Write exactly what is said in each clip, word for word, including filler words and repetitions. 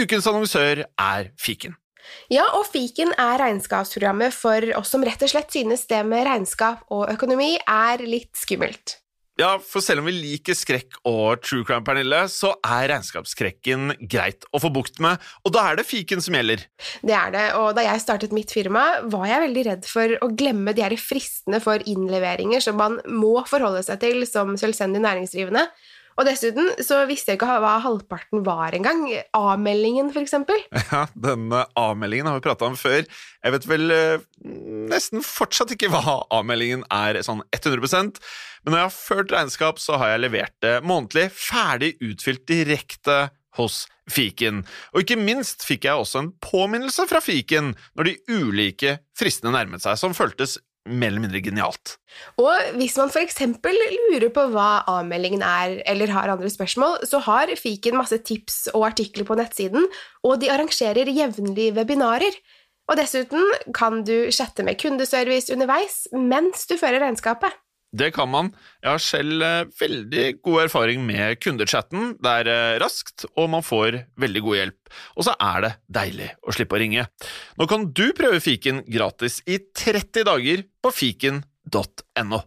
ukens annonsør er Fiken. Ja, og Fiken er regnskapsprogrammet for oss som rett og slett synes det med regnskap og økonomi er litt skummelt. Ja, for selv om vi liker skrekk og true crime, Pernille, så er regnskapsskrekken greit å få bukt med, og da er det Fiken som gjelder. Det er det, og da jeg startet mitt firma, var jeg veldig redd for å glemme de her fristene for innleveringer som man må forholde seg til som selvstendig næringsdrivende. Og dessuten så visste jeg ikke hva halvparten var en gang. A-meldingen, for eksempel. Ja, denne A-meldingen har vi pratet om før. Jeg vet vel eh, nesten fortsatt ikke hva A-meldingen er sånn hundre prosent, men når jeg har ført regnskap, så har jeg levert det månedlig, ferdig utfylt direkte hos Fiken. Og ikke minst fikk jeg også en påminnelse fra Fiken når de ulike fristene nærmet seg, som føltes mer eller mindre genialt. Og hvis man for eksempel lurer på hva A-meldingen er, eller har andre spørsmål, så har Fiken masse tips og artikler på nettsiden, og de arrangerer jevnlige webinarer. Og dessuten kan du chatte med kundeservice underveis mens du fører regnskapet. Det kan man. Jeg har selv eh, veldig god erfaring med kundechatten. Det er eh, raskt, og man får veldig god hjelp. Og så er det deilig å slippe å ringe. Nå kan du prøve Fiken gratis i tretti dager på fiken punktum no.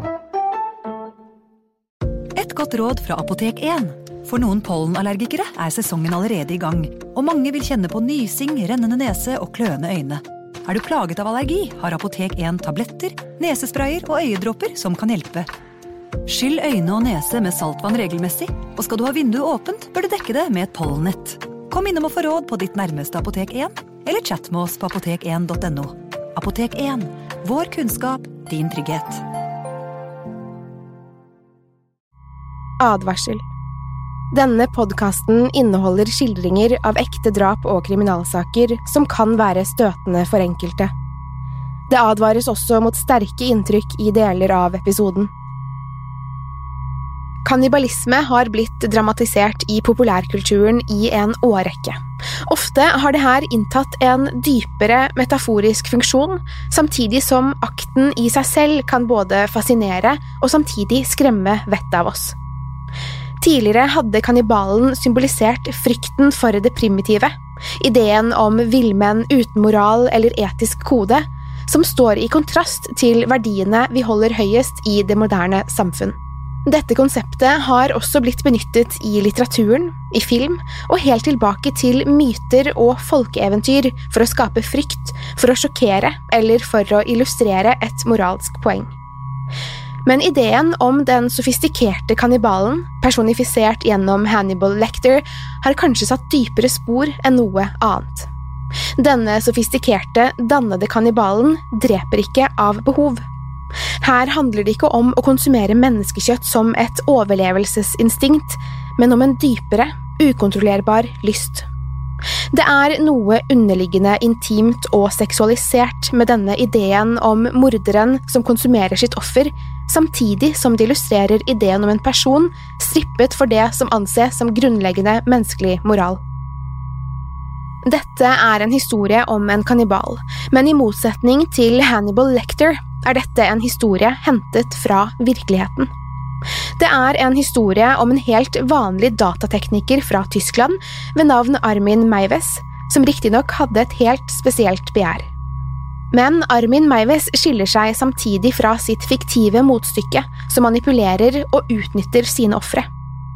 Et godt råd fra Apotek en. For noen pollenallergikere er sesongen allerede i gang, og mange vil kjenne på nysing, rennende nese og kløende øyne. Er du plaget av allergi, har Apotek en tabletter, nesesprayer og øyedråper som kan hjelpe. Skyll øyne og nese med saltvann regelmessig, og skal du ha vinduet åpent, bør du dekke det med et pollennett. Kom innom og få råd på ditt nærmeste Apotek en, eller chat med oss på apotek en punktum no. Apotek en. Vår kunnskap, din trygghet. Advarsel. Denne podcasten inneholder skildringer av ekte drap og kriminalsaker som kan være støtende for enkelte. Det advares også mot sterke inntrykk i deler av episoden. Kannibalisme har blitt dramatisert i populærkulturen i en årrekke. Ofte har det her inntatt en dypere metaforisk funksjon, samtidig som akten i seg selv kan både fascinere og samtidig skremme vettet av oss. Tidligere hadde kannibalen symbolisert frykten for det primitive, ideen om villmenn uten moral eller etisk kode, som står i kontrast til verdiene vi holder høyest i det moderne samfunn. Dette konseptet har også blitt benyttet i litteraturen, i film, og helt tilbake til myter og folkeeventyr for å skape frykt, for å sjokkere eller for å illustrere et moralsk poeng. Men ideen om den sofistikerte kannibalen, personifisert gjennom Hannibal Lecter, har kanskje satt dypere spor enn noe annet. Denne sofistikerte, dannede kannibalen dreper ikke av behov. Her handler det ikke om å konsumere menneskekjøtt som et overlevelsesinstinkt, men om en dypere, ukontrollerbar lyst. Det er noe underliggende intimt og seksualisert med denne ideen om morderen som konsumerer sitt offer, samtidig som det illustrerer ideen om en person strippet for det som anses som grunnleggende menneskelig moral. Dette er en historie om en kannibal, men i motsetning til Hannibal Lecter er dette en historie hentet fra virkeligheten. Det er en historie om en helt vanlig datatekniker fra Tyskland ved navn Armin Meiwes, som riktignok hadde et helt spesielt begjær. Men Armin Meiwes skiller seg samtidig fra sitt fiktive motstykke, som manipulerer og utnytter sine ofre.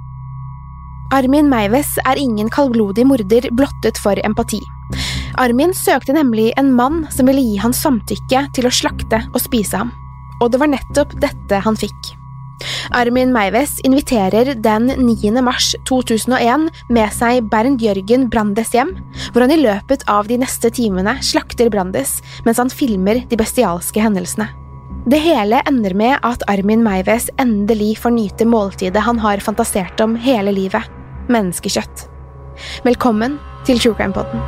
Armin Meiwes er ingen kaldblodig morder blottet for empati. Armin søkte nemlig en mann som ville gi han samtykke til å slakte og spise ham, og det var nettopp dette han fikk. Armin Meiwes inviterer den niende mars to tusen og en med seg Bernd Jørgen Brandes hjem, hvor han i løpet av de neste timene slakter Brandes mens han filmer de bestialske hendelsene. Det hele ender med at Armin Meiwes endelig får nyte måltidet han har fantasert om hele livet, menneskekjøtt. Velkommen til True Crime Podden.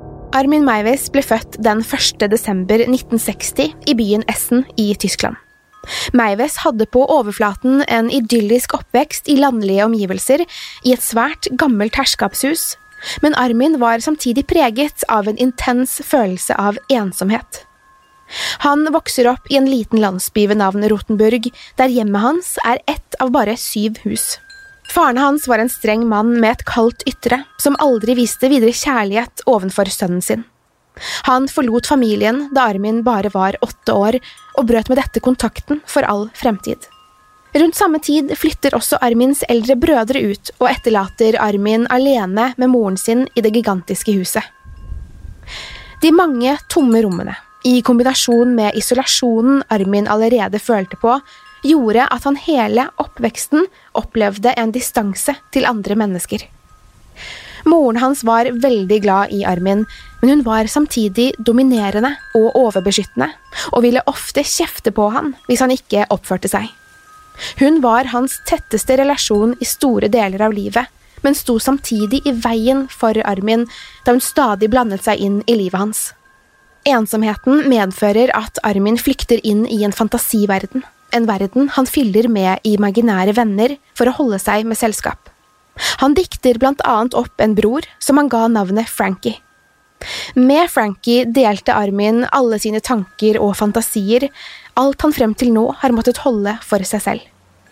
Armin Meiwes ble født den første desember nitten seksti i byen Essen i Tyskland. Meiwes hadde på overflaten en idyllisk oppvekst i landlige omgivelser i et svært gammelt herskapshus, men Armin var samtidig preget av en intens følelse av ensomhet. Han vokser opp i en liten landsby ved navn Rotenburg, der hjemmet hans er ett av bare syv hus. Faren hans var en streng mann med et kaldt ytre, som aldri viste videre kjærlighet ovenfor sønnen sin. Han forlot familien da Armin bare var åtte år, og brøt med dette kontakten for all fremtid. Rundt samme tid flytter også Armins eldre brødre ut, og etterlater Armin alene med moren sin i det gigantiske huset. De mange tomme rommene, i kombinasjon med isolasjonen Armin allerede følte på, gjorde at han hele oppveksten opplevde en distanse til andre mennesker. Moren hans var veldig glad i Armin, men hun var samtidig dominerende og overbeskyttende, og ville ofte kjefte på han hvis han ikke oppførte seg. Hun var hans tetteste relasjon i store deler av livet, men sto samtidig i veien for Armin da hun stadig blandet seg inn i livet hans. Ensomheten medfører at Armin flykter inn i en fantasiverden, en verden han fyller med imaginære venner for å holde seg med selskap. Han dikter blant annet opp en bror som han ga navnet Frankie. Med Frankie delte Armin alle sine tanker og fantasier, alt han frem til nå har måttet holde for seg selv.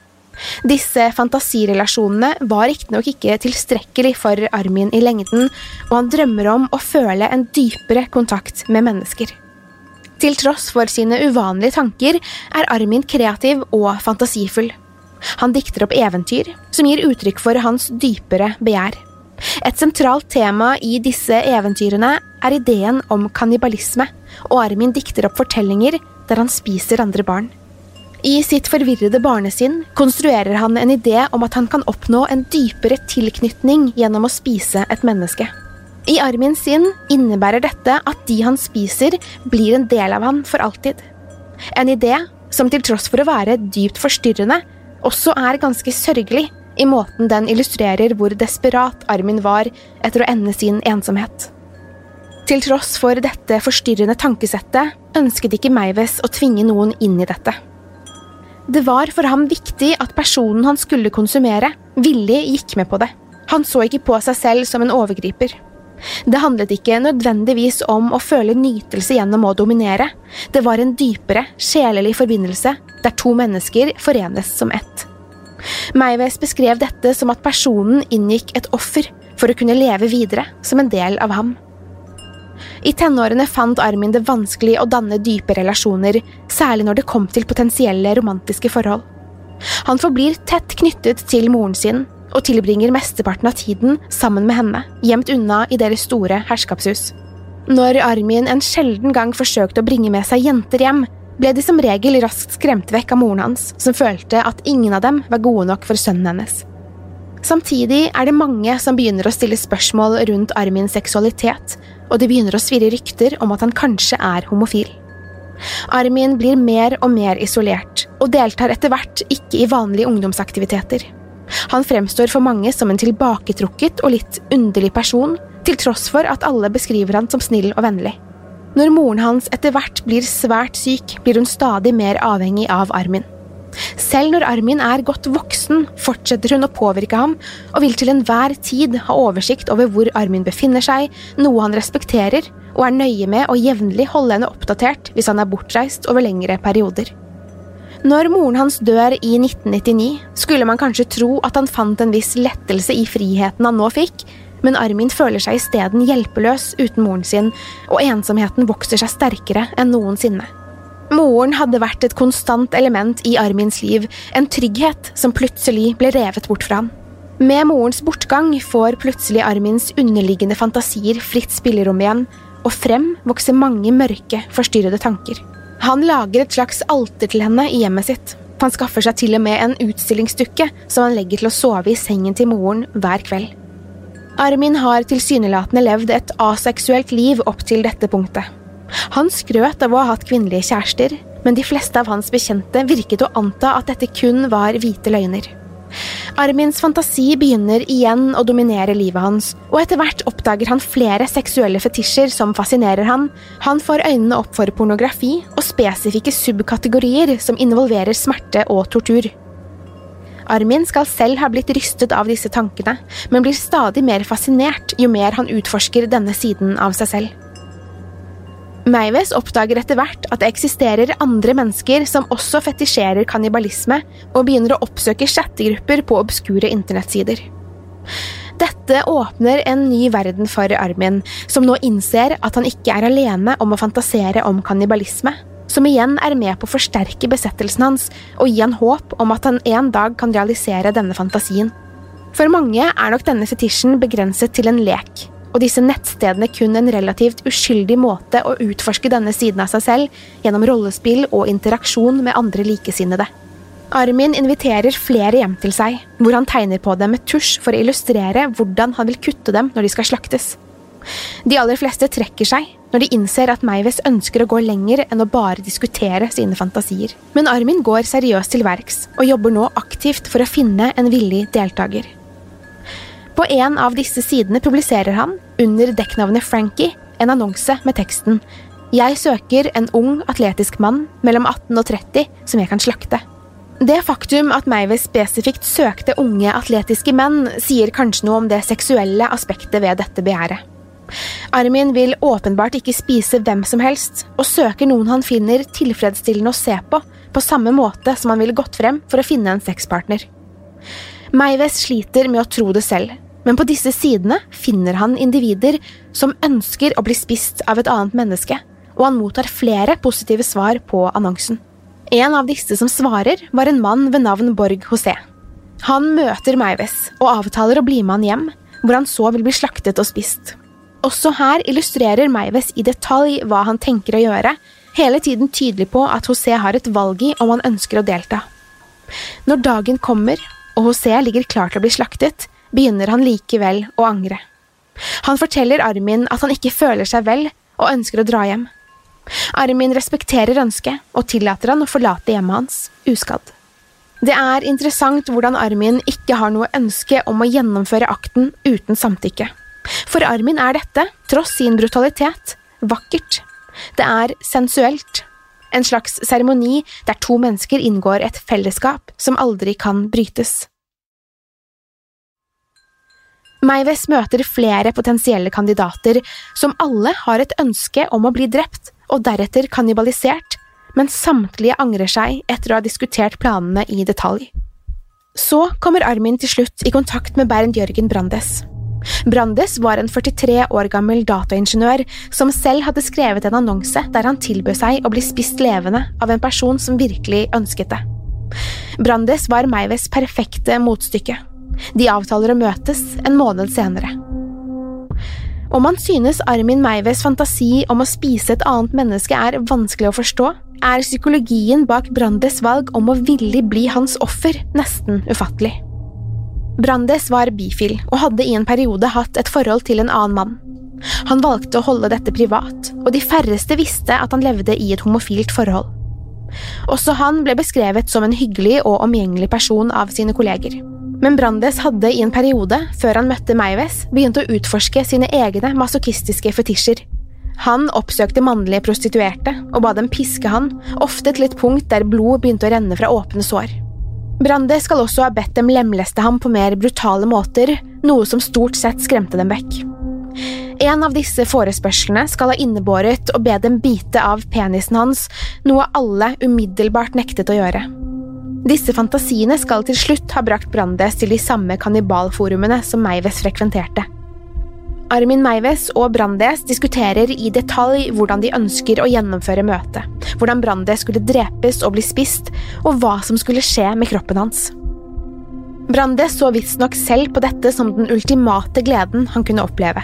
Disse fantasirelasjonene var riktignok ikke tilstrekkelig for Armin i lengden, og han drømmer om å føle en dypere kontakt med mennesker. Til tross for sine uvanlige tanker er Armin kreativ og fantasifull. Han dikter opp eventyr, som gir uttrykk for hans dypere begjær. Et sentralt tema i disse eventyrene er ideen om kannibalisme, og Armin dikter opp fortellinger der han spiser andre barn. I sitt forvirrede barnesinn konstruerer han en idé om at han kan oppnå en dypere tilknytning gjennom å spise et menneske. I Armins sinn innebærer dette at de han spiser blir en del av han for alltid. En idé som til tross for å være dypt forstyrrende, også er ganske sørgelig i måten den illustrerer hvor desperat Armin var etter å ende sin ensomhet. Til tross for dette forstyrrende tankesettet ønsket ikke Meiwes å tvinge noen inn i dette. Det var for ham viktig at personen han skulle konsumere villig gikk med på det. Han så ikke på seg selv som en overgriper. Det handlet ikke nødvendigvis om å føle nytelse gjennom å dominere. Det var en dypere, sjelelig forbindelse der to mennesker forenes som ett. Meiwes beskrev dette som at personen inngikk et offer for å kunne leve videre som en del av ham. I tenårene fant Armin det vanskelig å danne dype relasjoner, særlig når det kom til potensielle romantiske forhold. Han forblir tett knyttet til moren sin, og tilbringer mesteparten av tiden sammen med henne, gjemt unna i deres store herskapshus. Når Armin en sjelden gang forsøkte å bringe med seg jenter hjem, ble de som regel raskt skremt vekk av moren hans, som følte at ingen av dem var gode nok for sønnen hennes. Samtidig er det mange som begynner å stille spørsmål rundt Armins seksualitet, og det begynner å svirre rykter om at han kanskje er homofil. Armin blir mer og mer isolert, og deltar etter hvert ikke i vanlige ungdomsaktiviteter. Han fremstår for mange som en tilbaketrukket og litt underlig person, til tross for at alle beskriver han som snill og vennlig. Når moren hans etter hvert blir svært syk, blir hun stadig mer avhengig av Armin. Selv når Armin er godt voksen, fortsetter hun å påvirke ham, og vil til enhver tid ha oversikt over hvor Armin befinner seg, noe han respekterer, og er nøye med å jevnlig holde henne oppdatert hvis han er bortreist over lengre perioder. Når moren hans dør i nitten nittini, skulle man kanskje tro at han fant en viss lettelse i friheten han nå fikk, men Armin føler seg i stedet hjelpeløs uten moren sin, og ensomheten vokser seg sterkere enn noensinne. Moren hadde vært et konstant element i Armins liv, en trygghet som plutselig ble revet bort fra han. Med morens bortgang får plutselig Armins underliggende fantasier fritt spillerom igjen, og frem vokser mange mørke, forstyrrede tanker. Han lager et slags alter til henne i hjemmet sitt. Han skaffer seg til og med en utstillingsdukke som han legger til å sove i sengen til moren hver kveld. Armin har tilsynelatende levd et aseksuelt liv opp til dette punktet. Han skrøt av å ha hatt kvinnelige kjærester, men de fleste av hans bekjente virket å anta at dette kun var hvite løgner. Armins fantasi begynner igjen å dominere livet hans, og etter hvert oppdager han flere seksuelle fetisjer som fascinerer han. Han får øynene opp for pornografi og spesifikke subkategorier som involverer smerte og tortur. Armin skal selv ha blitt rystet av disse tankene, men blir stadig mer fascinert jo mer han utforsker denne siden av seg selv. Meiwes oppdager etter hvert at det eksisterer andre mennesker som også fetisjerer kannibalisme og begynner å oppsøke chattegrupper på obskure internettsider. Dette åpner en ny verden for Armin, som nå innser at han ikke er alene om å fantasere om kannibalisme, som igjen er med på å forsterke besettelsen hans og gi han håp om at han en dag kan realisere denne fantasien. For mange er nok denne fetisjen begrenset til en lek, og disse nettstedene kun en relativt uskyldig måte å utforske denne siden av seg selv gjennom rollespill og interaksjon med andre likesinnede. Armin inviterer flere hjem til seg, hvor han tegner på dem med tusj for å illustrere hvordan han vil kutte dem når de skal slaktes. De aller fleste trekker seg når de innser at Meiwes ønsker å gå lenger enn å bare diskutere sine fantasier. Men Armin går seriøst til verks og jobber nå aktivt for å finne en villig deltaker. På en av disse sidene publiserer han, under dekknavnet Frankie, en annonse med teksten «Jeg søker en ung, atletisk mann mellom atten og tretti som jeg kan slakte». Det faktum at Meiwes spesifikt søkte unge, atletiske menn sier kanskje noe om det seksuelle aspektet ved dette begjæret. Armin vil åpenbart ikke spise hvem som helst, og søker noen han finner tilfredsstillende å se på, på samme måte som han ville gått frem for å finne en sexpartner. Meiwes sliter med å tro det selv, men på disse sidene finner han individer som ønsker å bli spist av et annet menneske, og han mottar flere positive svar på annonsen. En av disse som svarer var en mann ved navn Borg José. Han møter Meiwes og avtaler å bli med han hjem, hvor han så vil bli slaktet og spist. Også her illustrerer Meiwes i detalj hva han tenker å gjøre, hele tiden tydelig på at José har et valg i om han ønsker å delta. Når dagen kommer, og José ligger klar til å bli slaktet, begynner han likevel å angre. Han forteller Armin at han ikke føler seg vel og ønsker å dra hjem. Armin respekterer ønsket og tillater han å forlate hjemmet hans, uskadd. Det er interessant hvordan Armin ikke har noe ønske om å gjennomføre akten uten samtykke. For Armin er dette, tross sin brutalitet, vakkert. Det er sensuelt. En slags seremoni der to mennesker inngår et fellesskap som aldri kan brytes. Meiwes møter flere potensielle kandidater som alle har et ønske om å bli drept og deretter kannibalisert, men samtlige angrer seg etter å ha diskutert planene i detalj. Så kommer Armin til slutt i kontakt med Bernd Jørgen Brandes. Brandes var en førtitre år gammel dataingeniør som selv hadde skrevet en annonse der han tilbød seg å bli spist levende av en person som virkelig ønsket det. Brandes var Meiwes perfekte motstykke. De avtaler å møtes en måned senere. Om man synes Armin Meiwes fantasi om å spise et annet menneske er vanskelig å forstå, er psykologien bak Brandes valg om å villig bli hans offer nesten ufattelig. Brandes var bifil og hadde i en periode hatt et forhold til en annen mann. Han valgte å holde dette privat, og de færreste visste at han levde i et homofilt forhold. Også han ble beskrevet som en hyggelig og omgjengelig person av sine kolleger. Men Brandes hadde i en periode, før han møtte Meiwes, begynt å utforske sine egne masochistiske fetisjer. Han oppsøkte mannlige prostituerte og ba dem piske han, ofte til et punkt der blod begynte å renne fra åpne sår. Brandes skal også ha bedt dem lemleste ham på mer brutale måter, noe som stort sett skremte dem vekk. En av disse forespørslene skal ha innebåret å be dem bite av penisen hans, noe alle umiddelbart nektet å gjøre. Disse fantasiene skal til slutt ha brakt Brandes til de samme kannibalforumene som Meiwes frekventerte. Armin Meiwes og Brandes diskuterer i detalj hvordan de ønsker å gjennomføre møtet, hvordan Brandes skulle drepes og bli spist, og hva som skulle skje med kroppen hans. Brandes så visstnok selv på dette som den ultimate gleden han kunne oppleve.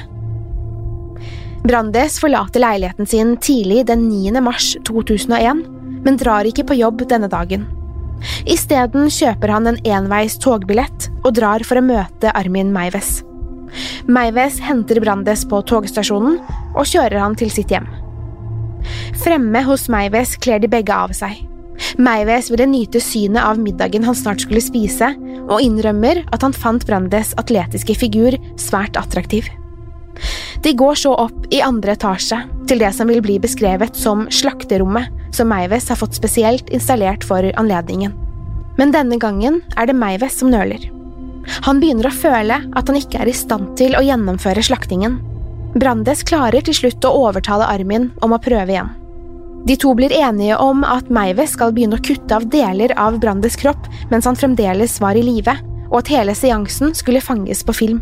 Brandes forlater leiligheten sin tidlig den niende mars to tusen og en, men drar ikke på jobb denne dagen. I stedet kjøper han en enveis togbillett og drar for å møte Armin Meiwes. Meiwes henter Brandes på togstasjonen og kjører han til sitt hjem. Fremme hos Meiwes kler de begge av seg. Meiwes ville nyte synet av middagen han snart skulle spise, og innrømmer at han fant Brandes atletiske figur svært attraktiv. De går så opp i andre etasje, til det som vil bli beskrevet som slakterommet, som Meiwes har fått spesielt installert for anledningen. Men denne gangen er det Meiwes som nøler. Han begynner å føle at han ikke er i stand til å gjennomføre slaktingen. Brandes klarer til slutt å overtale Armin om å prøve igjen. De to blir enige om at Meiwes skal begynne å kutte av deler av Brandes kropp mens han fremdeles var i live, og at hele seansen skulle fanges på film.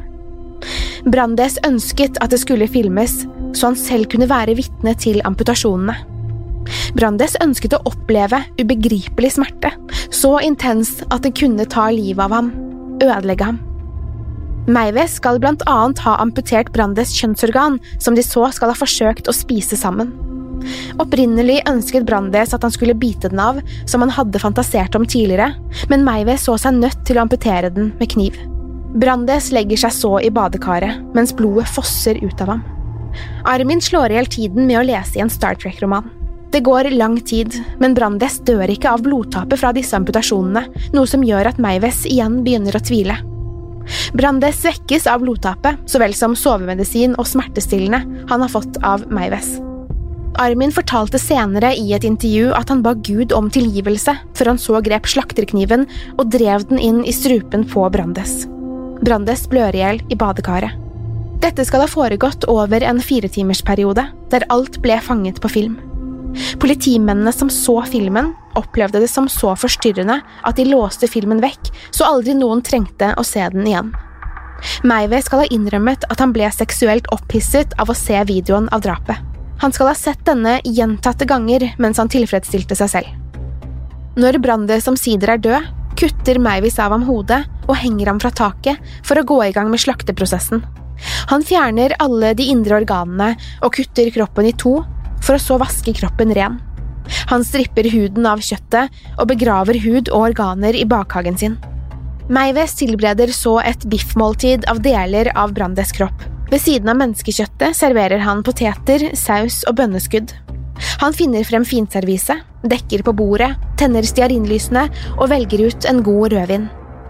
Brandes ønsket at det skulle filmes, så han selv kunne være vitne til amputasjonene. Brandes ønsket å oppleve ubegripelig smerte, så intens at det kunne ta livet av ham, ødelegge ham. Meiwes skal blant annet ha amputert Brandes kjønnsorgan, som de så skal ha forsøkt å spise sammen. Opprinnelig ønsket Brandes at han skulle bite den av, som han hadde fantasert om tidligere, men Meiwes så seg nødt til å amputere den med kniv. Brandes legger seg så i badekaret, mens blodet fosser ut av ham. Armin slår ihjel tiden med å lese i en Star Trek-roman. Det går lang tid, men Brandes dør ikke av blodtapet fra disse amputasjonene, noe som gjør at Meiwes igjen begynner å tvile. Brandes svekkes av blodtapet, så vel som sovemedisin og smertestillende han har fått av Meiwes. Armin fortalte senere i et intervju at han ba Gud om tilgivelse før han så grep slakterkniven og drev den inn i strupen på Brandes. Brandes blør ihjel i badekaret. Dette skal ha foregått over en firetimersperiode, der alt ble fanget på film. Politimennene som så filmen, opplevde det som så forstyrrende at de låste filmen vekk, så aldri noen trengte å se den igjen. Meiwes skal ha innrømmet at han ble seksuelt opphisset av å se videoen av drapet. Han skal ha sett denne gjentatte ganger mens han tilfredsstilte seg selv. Når Brandes omsider er død, kutter Meiwes av ham hodet og henger ham fra taket for å gå i gang med slakteprosessen. Han fjerner alle de indre organene og kutter kroppen i to, for å så vaske kroppen ren. Han stripper huden av kjøttet og begraver hud og organer i bakhagen sin. Meiwes tilbereder så et biffmåltid av deler av Brandes kropp. Ved siden av menneskekjøttet serverer han poteter, saus og bønneskudd. Han finner frem finservise, dekker på bordet, tenner stearinlysene og velger ut en god rødvin.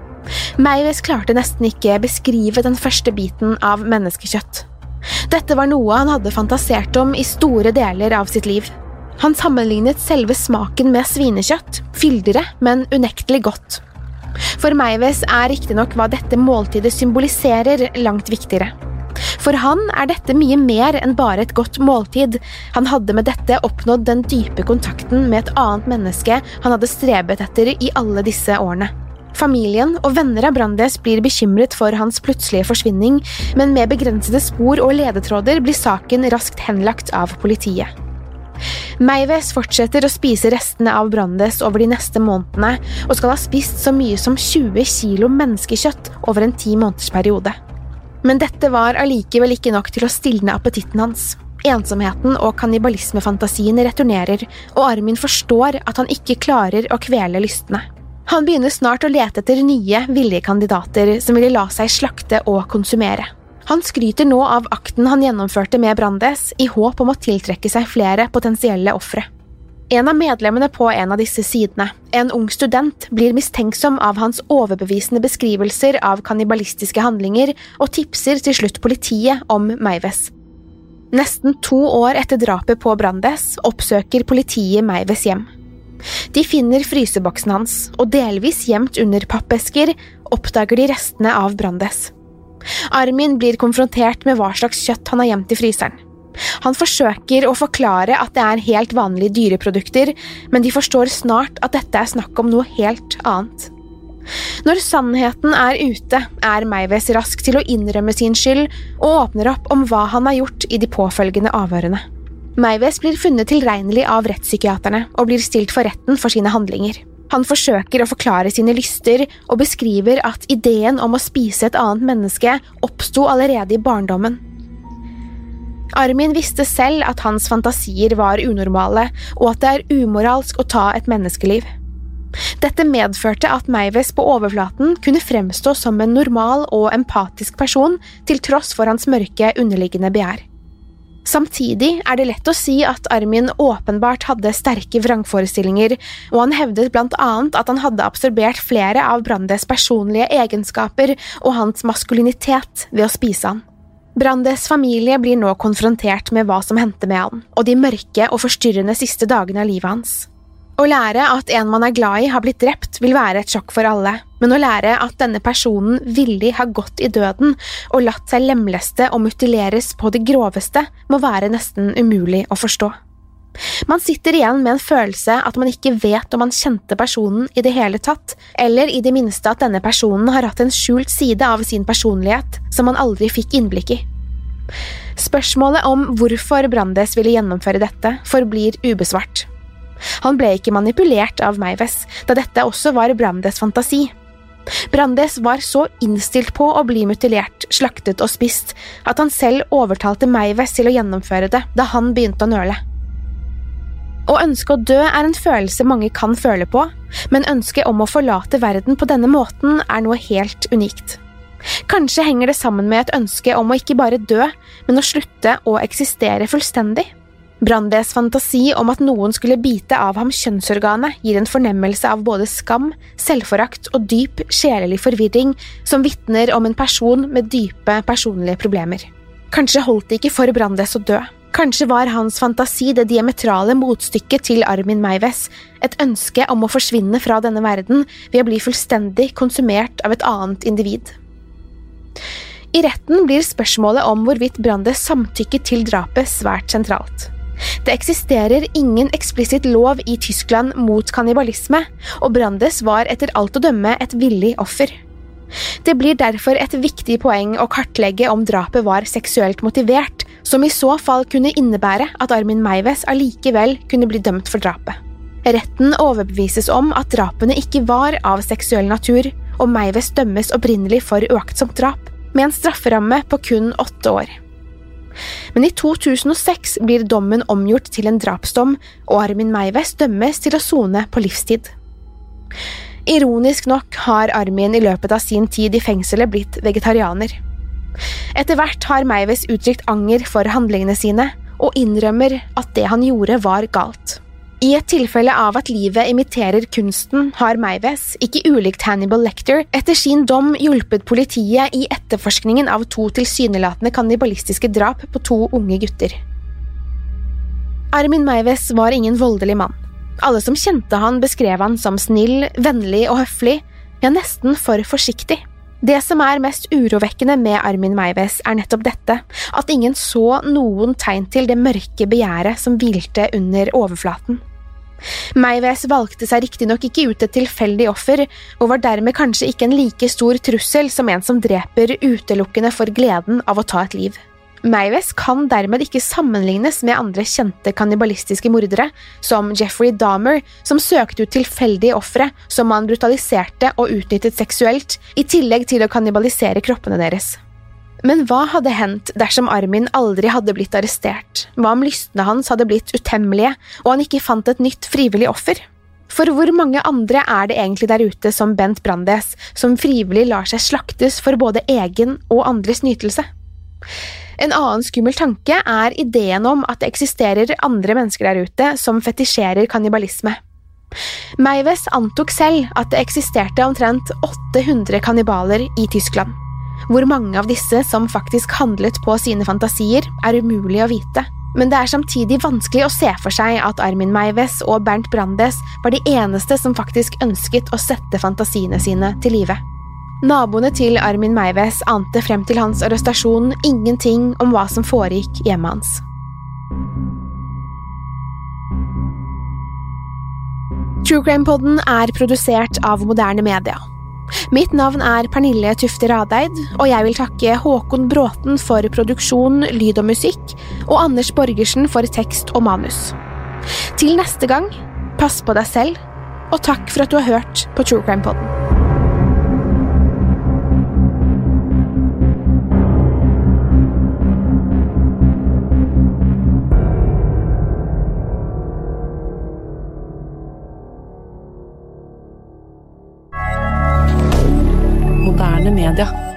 Meiwes klarte nesten ikke beskrive den første biten av menneskekjøtt. Dette var noe han hadde fantasert om i store deler av sitt liv. Han sammenlignet selve smaken med svinekjøtt, fyldigere, men unektelig godt. For Meiwes er riktignok hva dette måltidet symboliserer langt viktigere. For han er dette mye mer enn bare et godt måltid. Han hadde med dette oppnådd den dype kontakten med et annet menneske han hadde strebet etter i alle disse årene. Familien og venner av Brandes blir bekymret for hans plutselige forsvinning, men med begrensede spor og ledetråder blir saken raskt henlagt av politiet. Meiwes fortsetter å spise restene av Brandes over de neste månedene, og skal ha spist så mye som tjue kilo menneskekjøtt over en ti måneders periode. Men dette var allikevel ikke nok til å stilne appetitten hans. Ensomheten og kannibalismefantasien returnerer, og Armin forstår at han ikke klarer å kvele lystene. Han begynner snart å lete etter nye, villige kandidater som ville la seg slakte og konsumere. Han skryter nå av akten han gjennomførte med Brandes i håp om å tiltrekke seg flere potensielle ofre. En av medlemmene på en av disse sidene, en ung student, blir mistenksom av hans overbevisende beskrivelser av kannibalistiske handlinger og tipser til slutt politiet om Meiwes. Nesten to år etter drapet på Brandes oppsøker politiet Meiwes hjem. De finner fryseboksen hans, og delvis gjemt under pappesker oppdager de restene av Brandes. Armin blir konfrontert med hva slags kjøtt han har gjemt i fryseren. Han forsøker å forklare at det er helt vanlige dyreprodukter, men de forstår snart at dette er snakk om noe helt annet. Når sannheten er ute, er Meiwes rask til å innrømme sin skyld og åpner opp om hva han har gjort i de påfølgende avhørene. Meiwes blir funnet tilregnelig av rettspsykiaterne og blir stilt for retten for sine handlinger. Han forsøker å forklare sine lyster og beskriver at ideen om å spise et annet menneske oppsto allerede i barndommen. Armin visste selv at hans fantasier var unormale, og at det er umoralsk å ta et menneskeliv. Dette medførte at Meiwes på overflaten kunne fremstå som en normal og empatisk person, til tross for hans mørke underliggende begjær. Samtidig er det lett å si at Armin åpenbart hadde sterke vrangforestillinger, og han hevdet blant annet at han hadde absorbert flere av Brandes personlige egenskaper og hans maskulinitet ved å spise han. Brandes familie blir nå konfrontert med hva som hendte med han, og de mørke og forstyrrende siste dagene av livet hans. Å lære at en man er glad i har blitt drept vil være et sjokk for alle, men å lære at denne personen villig har gått i døden og latt seg lemleste og mutileres på det groveste må være nesten umulig å forstå. Man sitter igjen med en følelse at man ikke vet om man kjente personen i det hele tatt, eller i det minste at denne personen har hatt en skjult side av sin personlighet som man aldri fikk innblikk i. Spørsmålet om hvorfor Brandes ville gjennomføre dette forblir ubesvart. Han ble ikke manipulert av Meiwes, da dette også var Brandes fantasi. Brandes var så innstilt på å bli mutilert, slaktet og spist, at han selv overtalte Meiwes til å gjennomføre det da han begynte å nøle. Å ønske å dø er en følelse mange kan føle på, men ønsket om å forlate verden på denne måten er noe helt unikt. Kanskje henger det sammen med et ønske om å ikke bare dø, men å slutte å eksistere fullstendig. Brandes fantasi om at noen skulle bite av ham kjønnsorganet gir en fornemmelse av både skam, selvforakt og dyp sjelelig forvirring som vitner om en person med dype personlige problemer. Kanskje holdt det ikke for Brandes å dø. Kanskje var hans fantasi det diametrale motstykket til Armin Meiwes, et ønske om å forsvinne fra denne verden ved å bli fullstendig konsumert av et annet individ. I retten blir spørsmålet om hvorvidt Brandes samtykket til drapet svært sentralt. Det eksisterer ingen eksplisitt lov i Tyskland mot kannibalisme, og Brandes var etter alt å dømme et villig offer. Det blir derfor et viktig poeng å kartlegge om drapet var seksuelt motivert, som i så fall kunne innebære at Armin Meiwes allikevel kunne bli dømt for drapet. Retten overbevises om at drapene ikke var av seksuell natur, og Meiwes dømmes opprinnelig for uaktsomt drap, med en strafferamme på kun åtte år. Men i to tusen og seks blir dommen omgjort til en drapsdom, og Armin Meiwes dømmes til å sone på livstid. Ironisk nok har Armin i løpet av sin tid i fengselet blitt vegetarianer. Etter hvert har Meiwes uttrykt anger for handlingene sine, og innrømmer at det han gjorde var galt. I et tilfelle av at livet imiterer kunsten har Meiwes, ikke ulikt Hannibal Lecter, etter sin dom hjulpet politiet i etterforskningen av to tilsynelatende kannibalistiske drap på to unge gutter. Armin Meiwes var ingen voldelig mann. Alle som kjente han beskrev han som snill, vennlig og høflig, ja nesten for forsiktig. Det som er mest urovekkende med Armin Meiwes er nettopp dette, at ingen så noen tegn til det mørke begjæret som hvilte under overflaten. Meiwes valgte seg riktignok ikke ut et tilfeldig offer, og var dermed kanskje ikke en like stor trussel som en som dreper utelukkende for gleden av å ta et liv. Meiwes kan dermed ikke sammenlignes med andre kjente kannibalistiske mordere, som Jeffrey Dahmer, som søkte ut tilfeldige ofre som han brutaliserte og utnyttet seksuelt, i tillegg til å kannibalisere kroppene deres. Men hva hadde hendt dersom Armin aldri hadde blitt arrestert? Hva om lystene hans hadde blitt utemmelige, og han ikke fant et nytt frivillig offer? For hvor mange andre er det egentlig der ute som Bent Brandes, som frivillig lar seg slaktes for både egen og andres nytelse? En annen skummel tanke er ideen om at det eksisterer andre mennesker der ute som fetisjerer kannibalisme. Meiwes antok selv at det eksisterte omtrent åtte hundre kannibaler i Tyskland. Hvor mange av disse som faktisk handlet på sine fantasier er umulig å vite, men det er samtidig vanskelig å se for seg at Armin Meiwes og Bernt Brandes var de eneste som faktisk ønsket å sette fantasiene sine til live. Naboene til Armin Meiwes ante frem til hans arrestasjon ingenting om hva som foregikk hjemme hans. True Crime-podden er produsert av Moderne Media. Mitt navn er Pernille Tufte Radeid, og jeg vil takke Håkon Bråten for produksjon, lyd og musikk, og Anders Borgersen for tekst og manus. Til neste gang, pass på deg selv, og takk for at du har hørt på True Crime-podden. Moderne Media.